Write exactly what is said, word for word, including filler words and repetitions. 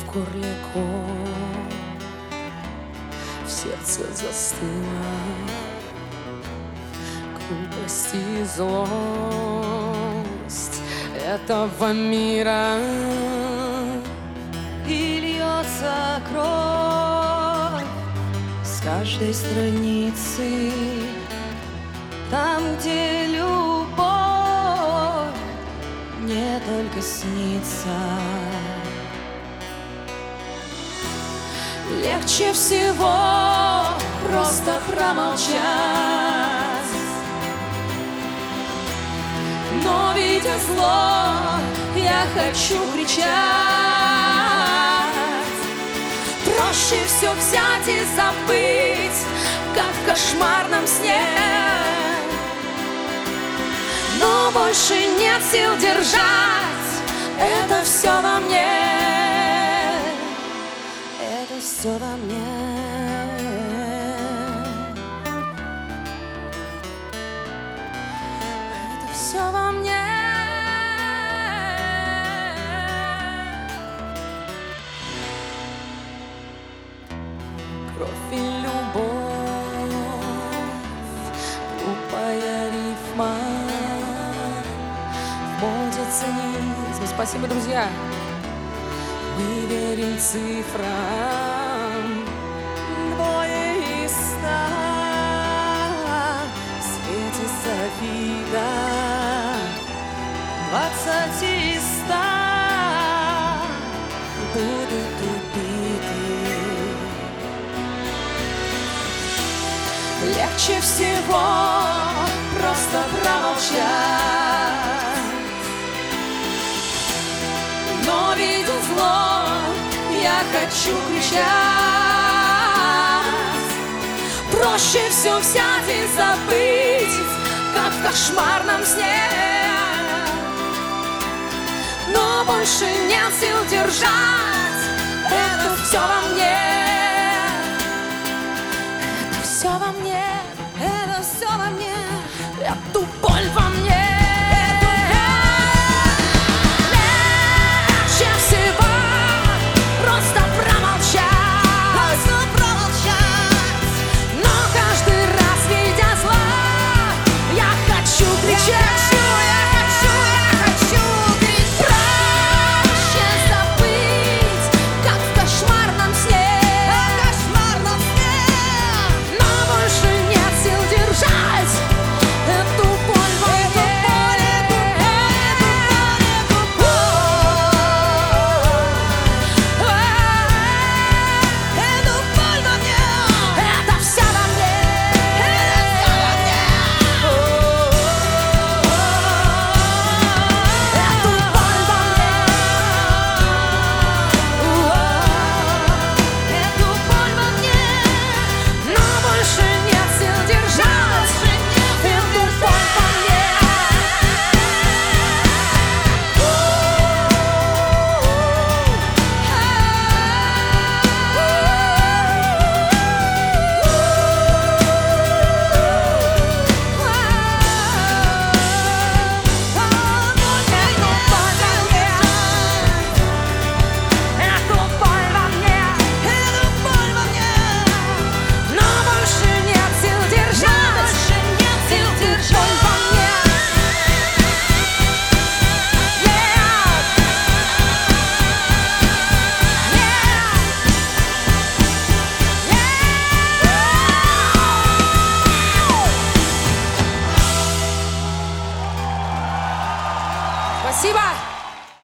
в горле ком, в сердце застыла грубость и злость этого мира. И льется кровь с каждой страницы, там, где любовь не только снится. Легче всего просто промолчать, но видя зло, я хочу кричать. Проще все взять и забыть, как в кошмарном сне, но больше нет сил держать это все во мне. Это все во мне. Это все во мне. Кровь и любовь, глупая рифма, в моде цинизм. Спасибо, друзья. Мы верим цифрам, Двое из ста в свете софита, двадцать из ста будут убиты. легче всего просто промолчать, но видя зло, я хочу кричать. Проще все взять и забыть, как в кошмарном сне, но больше нет сил держать это все во мне. Это все во мне, это все во мне, эту боль во мне.